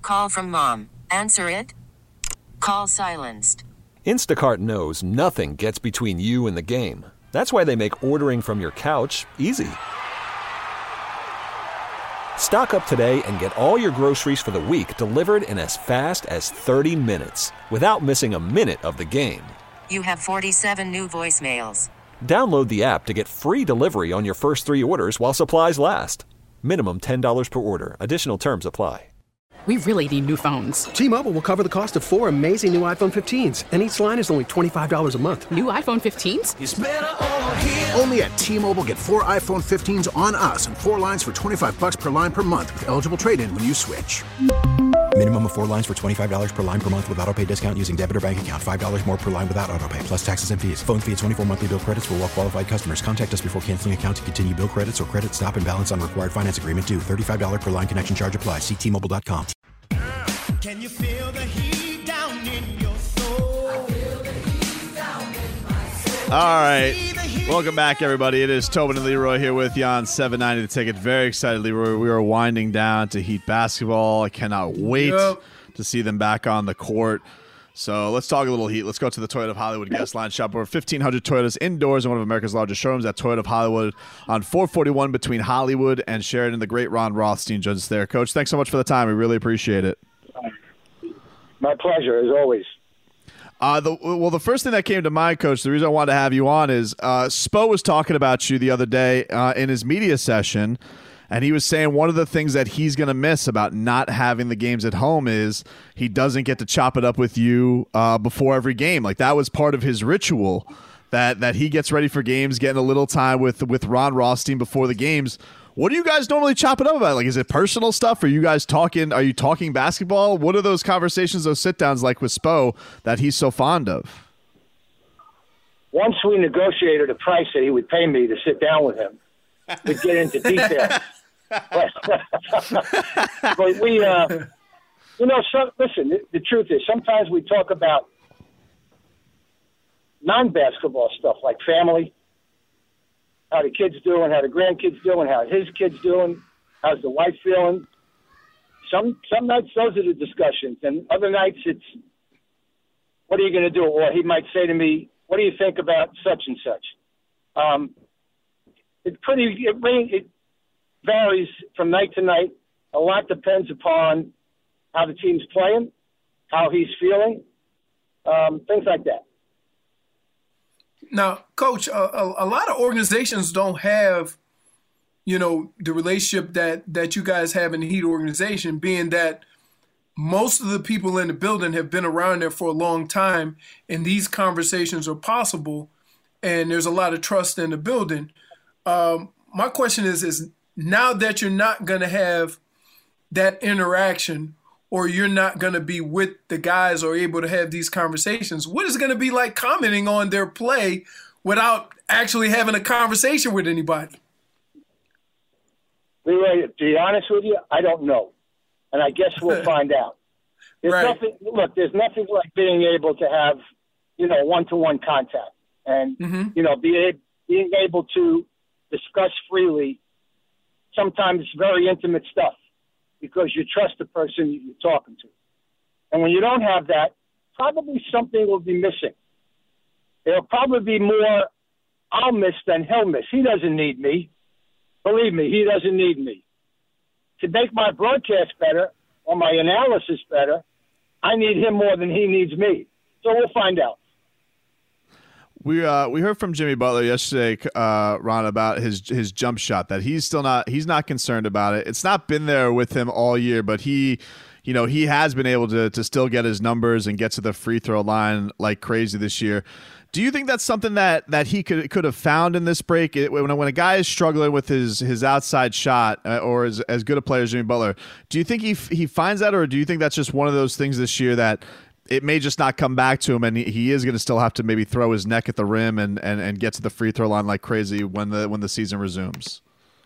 Call from mom. Answer it. Call silenced. Instacart knows nothing gets between you and the game. That's why they make ordering from your couch easy. Stock up today and get all your groceries for the week delivered in as fast as 30 minutes without missing a minute of the game. You have 47 new voicemails. Download the app to get free delivery on your first 3 orders while supplies last. Minimum $10 per order. Additional terms apply. We really need new phones. T-Mobile will cover the cost of 4 amazing new iPhone 15s, and each line is only $25 a month. New iPhone 15s? It's better over here. Only at T-Mobile, get 4 iPhone 15s on us and 4 lines for $25 per line per month with eligible trade-in when you switch. Minimum of 4 lines for $25 per line per month with autopay discount using debit or bank account. $5 more per line without autopay, plus taxes and fees. Phone fee at 24 monthly bill credits for well-qualified customers. Contact us before canceling account to continue bill credits or credit stop and balance on required finance agreement due. $35 per line connection charge applies. See T-Mobile.com. Can you feel the heat down in your soul? I feel the heat down in my soul. All right. Welcome back, everybody. It is Tobin and Leroy here with you on 790 The Ticket. Very excited, Leroy. We are winding down to Heat basketball. I cannot wait to see them back on the court. So let's talk a little Heat. Let's go to the Toyota of Hollywood guest line. Shop over 1,500 Toyotas indoors in one of America's largest showrooms at Toyota of Hollywood on 441 between Hollywood and Sheridan. The great Ron Rothstein joins us there. Coach, thanks so much for the time. We really appreciate it. My pleasure, as always. The first thing that came to mind, Coach, the reason I wanted to have you on is Spo was talking about you the other day in his media session, and he was saying one of the things that he's going to miss about not having the games at home is he doesn't get to chop it up with you before every game. Like, that was part of his ritual, that he gets ready for games, getting a little time with Ron Rothstein before the games. What do you guys normally chop it up about? Like, is it personal stuff? Are you guys talking? Are you talking basketball? What are those conversations, those sit-downs like with Spo that he's so fond of? Once we negotiated a price that he would pay me to sit down with him, we'd get into details. But we, listen, the truth is sometimes we talk about non-basketball stuff like family, how the kids doing, how the grandkids doing, how his kids doing, how's the wife feeling. Some nights those are the discussions, and other nights it's, what are you going to do? Or he might say to me, what do you think about such and such? It varies from night to night. A lot depends upon how the team's playing, how he's feeling, things like that. Now, Coach, a lot of organizations don't have, the relationship that you guys have in the Heat organization, being that most of the people in the building have been around there for a long time, and these conversations are possible, and there's a lot of trust in the building. My question is now that you're not going to have that interaction, or you're not going to be with the guys or able to have these conversations, what is it going to be like commenting on their play without actually having a conversation with anybody? Leroy, to be honest with you, I don't know. And I guess we'll find out. There's nothing like being able to have, one-to-one contact and, being able to discuss freely, sometimes very intimate stuff, because you trust the person you're talking to. And when you don't have that, probably something will be missing. There'll probably be more I'll miss than he'll miss. He doesn't need me. Believe me, he doesn't need me. To make my broadcast better or my analysis better, I need him more than he needs me. So we'll find out. We heard from Jimmy Butler yesterday, Ron, about his jump shot, that he's not concerned about it. It's not been there with him all year, but he has been able to still get his numbers and get to the free throw line like crazy this year. Do you think that's something that he could have found in this break? When a guy is struggling with his outside shot or is as good a player as Jimmy Butler, do you think he finds that, or do you think that's just one of those things this year that it may just not come back to him, and he is going to still have to maybe throw his neck at the rim and get to the free throw line like crazy when the season resumes?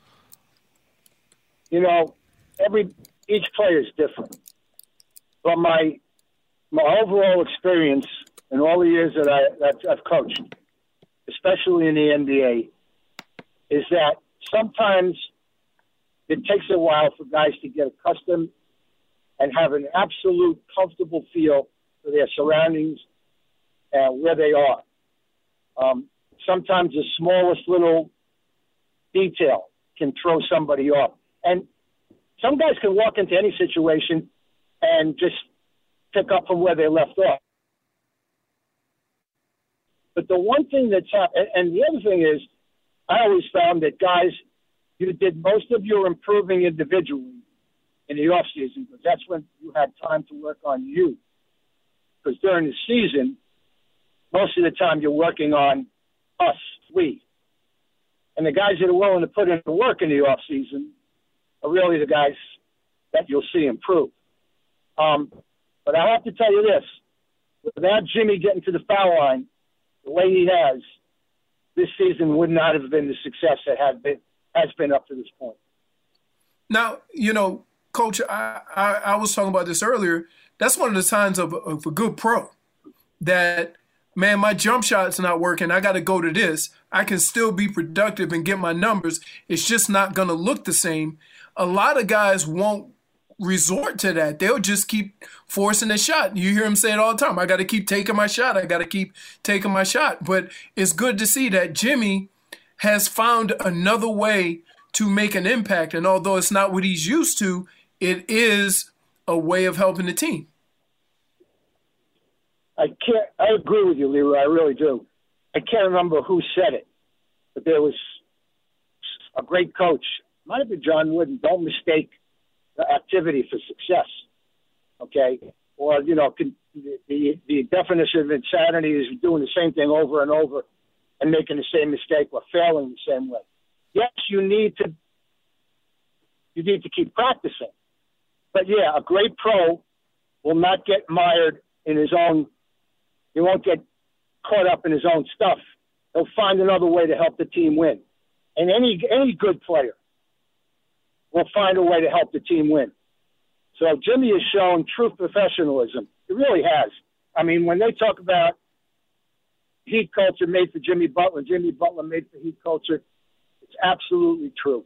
Each player is different, but my overall experience in all the years that I've coached, especially in the NBA, is that sometimes it takes a while for guys to get accustomed and have an absolute comfortable feel for their surroundings and where they are. Sometimes the smallest little detail can throw somebody off. And some guys can walk into any situation and just pick up from where they left off. But the one thing that's happened, and the other thing is, I always found that guys, you did most of your improving individually in the off season, because that's when you had time to work on you. Because during the season, most of the time you're working on us, we. And the guys that are willing to put in the work in the off season are really the guys that you'll see improve. But I have to tell you this, without Jimmy getting to the foul line the way he has, this season would not have been the success that has been up to this point. Now, Coach, I was talking about this earlier. That's one of the signs of a good pro, that, man, my jump shot's not working. I got to go to this. I can still be productive and get my numbers. It's just not going to look the same. A lot of guys won't resort to that. They'll just keep forcing a shot. You hear them say it all the time. I got to keep taking my shot. I got to keep taking my shot. But it's good to see that Jimmy has found another way to make an impact. And although it's not what he's used to, it is a way of helping the team. I agree with you, Leroy. I really do. I can't remember who said it, but there was a great coach. Might have been John Wooden. Don't mistake the activity for success. Okay? Or, the definition of insanity is doing the same thing over and over and making the same mistake or failing the same way. Yes, you need to keep practicing. But, yeah, a great pro will not get mired in his own – he won't get caught up in his own stuff. He'll find another way to help the team win. And any good player will find a way to help the team win. So Jimmy has shown true professionalism. He really has. I mean, when they talk about Heat culture made for Jimmy Butler made for Heat culture, it's absolutely true.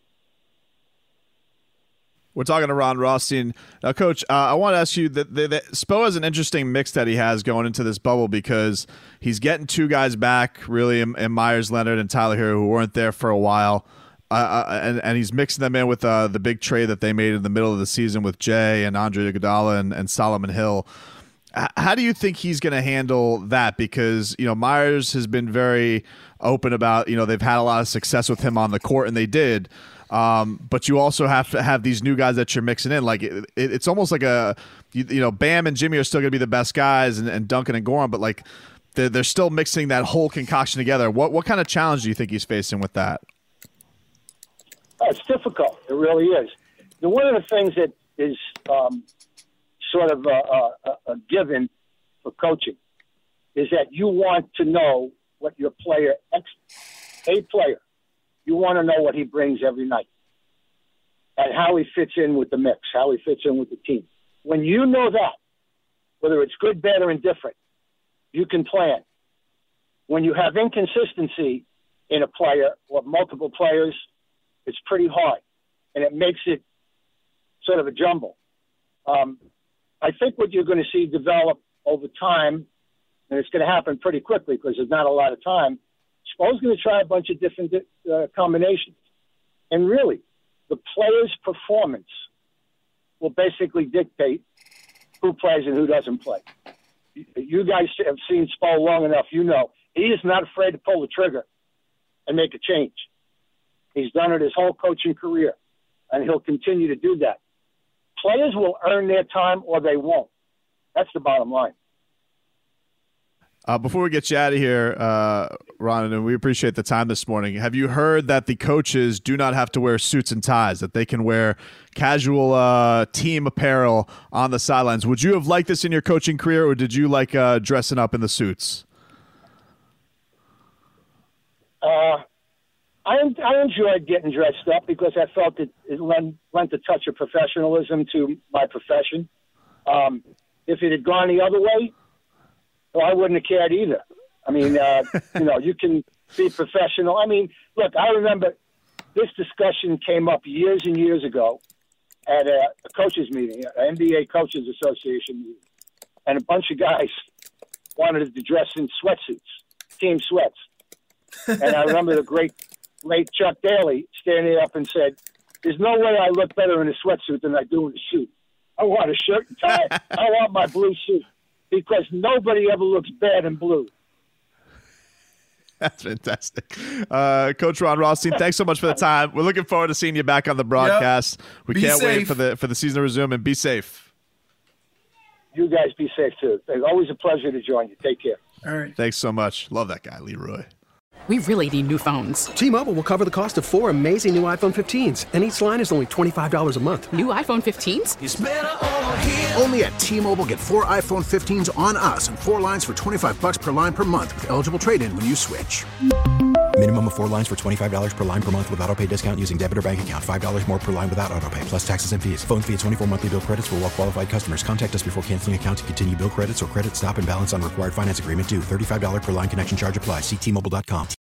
We're talking to Ron Rothstein. Now, Coach, I want to ask you that Spo has an interesting mix that he has going into this bubble, because he's getting two guys back, really, and Myers Leonard and Tyler Hero, who weren't there for a while. And he's mixing them in with the big trade that they made in the middle of the season with Jay and Andre Iguodala and Solomon Hill. How do you think he's going to handle that? Because, Myers has been very open about, they've had a lot of success with him on the court, and they did. But you also have to have these new guys that you're mixing in. Like it's almost like Bam and Jimmy are still going to be the best guys, and Duncan and Goran, but like they're still mixing that whole concoction together. What kind of challenge do you think he's facing with that? It's difficult. It really is. One of the things that is sort of a given for coaching is that you want to know what your a player, you want to know what he brings every night and how he fits in with the mix, how he fits in with the team. When you know that, whether it's good, bad, or indifferent, you can plan. When you have inconsistency in a player or multiple players, it's pretty hard, and it makes it sort of a jumble. I think what you're going to see develop over time, and it's going to happen pretty quickly because there's not a lot of time, Spo's going to try a bunch of different combinations. And really, the player's performance will basically dictate who plays and who doesn't play. You guys have seen Spo long enough. He is not afraid to pull the trigger and make a change. He's done it his whole coaching career, and he'll continue to do that. Players will earn their time or they won't. That's the bottom line. Before we get you out of here, Ron, and we appreciate the time this morning, have you heard that the coaches do not have to wear suits and ties, that they can wear casual team apparel on the sidelines? Would you have liked this in your coaching career, or did you like dressing up in the suits? I enjoyed getting dressed up because I felt it lent a touch of professionalism to my profession. If it had gone the other way, well, I wouldn't have cared either. I mean, you can be professional. I mean, look, I remember this discussion came up years and years ago, at a coaches meeting, an NBA Coaches Association meeting, and a bunch of guys wanted to dress in sweatsuits, team sweats. And I remember the great Chuck Daly standing up and said, "There's no way I look better in a sweatsuit than I do in a suit. I want a shirt and tie. I want my blue suit because nobody ever looks bad in blue." That's fantastic. Coach Ron Rothstein, thanks so much for the time. We're looking forward to seeing you back on the broadcast. Yep. We can't wait for the season to resume, and be safe. You guys be safe, too. It's always a pleasure to join you. Take care. All right. Thanks so much. Love that guy, Leroy. We really need new phones. T-Mobile will cover the cost of 4 amazing new iPhone 15s, and each line is only $25 a month. New iPhone 15s? It's better over here. Only at T-Mobile, get 4 iPhone 15s on us and 4 lines for $25 per line per month with eligible trade-in when you switch. Minimum of 4 lines for $25 per line per month with autopay discount using debit or bank account. $5 more per line without autopay, plus taxes and fees. Phone fee at 24 monthly bill credits for well-qualified customers. Contact us before canceling account to continue bill credits or credit stop and balance on required finance agreement due. $35 per line connection charge applies. See T-Mobile.com.